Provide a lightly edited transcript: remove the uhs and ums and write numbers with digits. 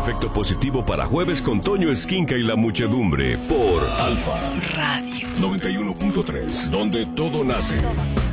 Efecto positivo para jueves con Toño Esquinca y la muchedumbre por Alfa Radio 91.3, donde todo nace.